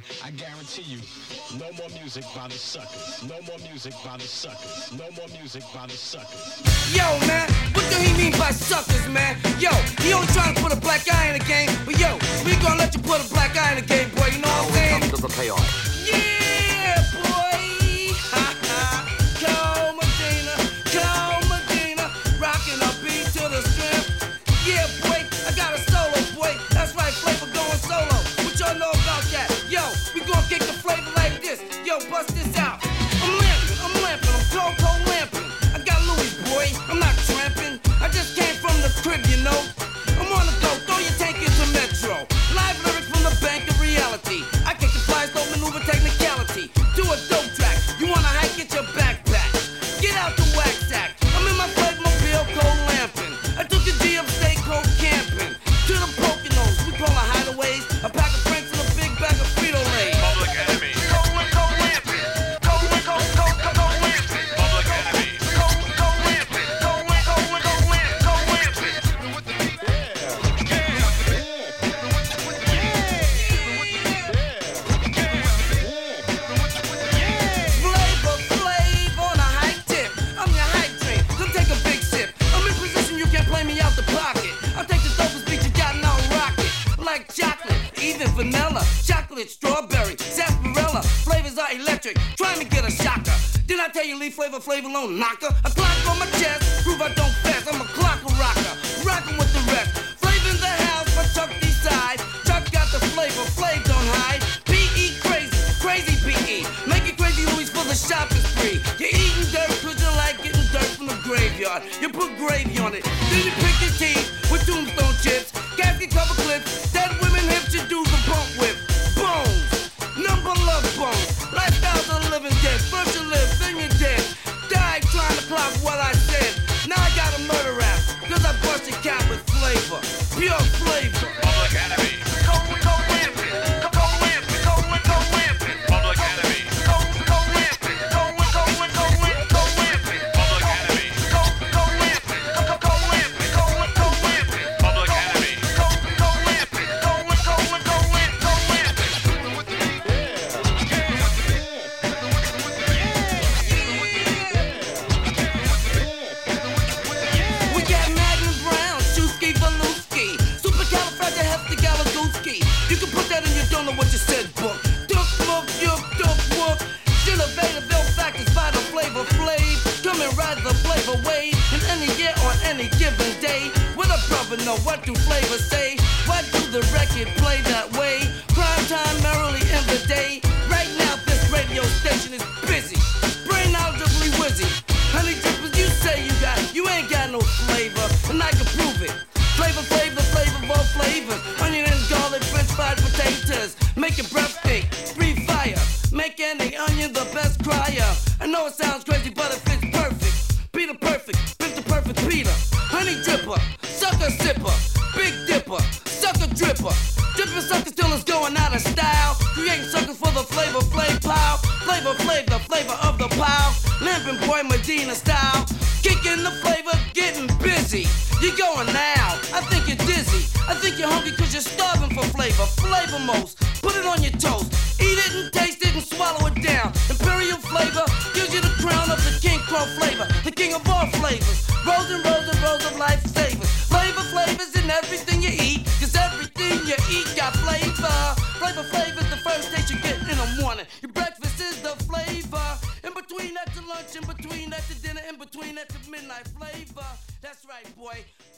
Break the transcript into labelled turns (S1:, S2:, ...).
S1: I guarantee you, no more music by the suckers. No more music by the suckers. No more music by the suckers.
S2: Yo, man, what do he mean by suckers, man? Yo, he only trying to put a black eye in the game, but yo, we gonna let you put a black eye in the game, boy. You know what I'm saying?
S3: Come to the payoff.
S2: Yeah, boy. Call Medina, rocking a beat to the strip. Yeah, boy, I got a solo, boy. That's right, Flavor going solo. What y'all know about that? Yo, we gonna kick the flavor like this. Yo, bust this out. I'm lamping, I'm cold lamping. I got Louis, boy, I'm not tramping. I just came from the crib, you know. I'm on the go, throw your tank into Metro. Live lyrics from the bank of reality. I kick the flies, don't maneuver technicality. Do a dope track, you wanna hike, get your backpack. Get out the wax sack. I'm in my Flaggmobile, cold lamping. I took a D upstate, cold camping. To the Poconos, we call it hideaways. A pack of Franks and a big bag of Frito-Lay.
S4: Public Enemy.
S2: Cold lamping. Cold lamping.
S4: Public Enemy.
S2: Cold lamping. Flavor on a high tip. I'm your hype train. Come take a big sip. I'm in position, you can't play me out the pocket. I'll take the dopest beat you got and I'll rock it. Like chocolate, even vanilla, chocolate, strawberry, sarsaparilla. Flavors are electric. Try me get a shocker. Did I tell you leave flavor alone, knocker? A clock on my chest, prove I don't fast. I'm a clocker rocker, rockin' with the rest. Flavor in the house, but Chuck decide. Chuck got the flavor, Flav don't hide. P.E. crazy P.E. Make it crazy Louis for the shopping spree. You're eating dirt cause you like getting dirt from the graveyard. You put gravy on it, then you pick your teeth with tombstone chips. Casket cover clips, dead women hips you do the bump with. Bones, number love bones. Lifestyles of the living dead. First you live, then you're dead. Died trying to clock what I said. Now I got a murder rap, cause I bust your cap with flavor. Pure flavor.
S4: Public Enemy.
S2: Cold lamping.
S4: Public Enemy.
S2: Cold lamping.
S4: Public Enemy. Public Enemy.
S2: We got Magnum Brown, Shusky Valuski, Supercalifragilisticexpialidocious. You can put that in your don't know what you said book. Duck book, duck book. Innovative, ill factors by the flavor Flav. Come and ride the flavor wave in any year on any given day. What a brother know, what do flavors say? Why do the record play that way? Prime time merrily in the day. Right now this radio station is busy. Brain algebrally wizzy. Honey drippers, you say you ain't got no flavor, and I can prove it. Flavor of all flavors. Onion and garlic, french fried potatoes. Make your breath stink, breathe fire. Make any onion the best crier. I know it sounds crazy, but it fits perfect. Peter perfect, pick the perfect Peter. Honey dripper, sucker sipper, big dipper, sucker dripper. Dripping suckers till it's going out of style. Creating suckers for the flavor Flav pile. Flavor Flav, the flavor of the pile. Lamping boy Medina style. Kicking the flavor, getting busy. You're going now, I think you're dizzy. I think you're hungry cause you're starving for flavor. Flavor most, put it on your toast. Eat it and taste it and swallow it down. Imperial flavor gives you the crown of the king crow flavor. The king of all flavors. Rows and rows and rows of lifesavers. Flavors in everything you eat. Cause everything you eat got flavor. Flavor's the first taste you get in the morning. Your breakfast is the flavor. In between that to lunch, in between that to dinner, in between that to midnight flavor. That's right, boy.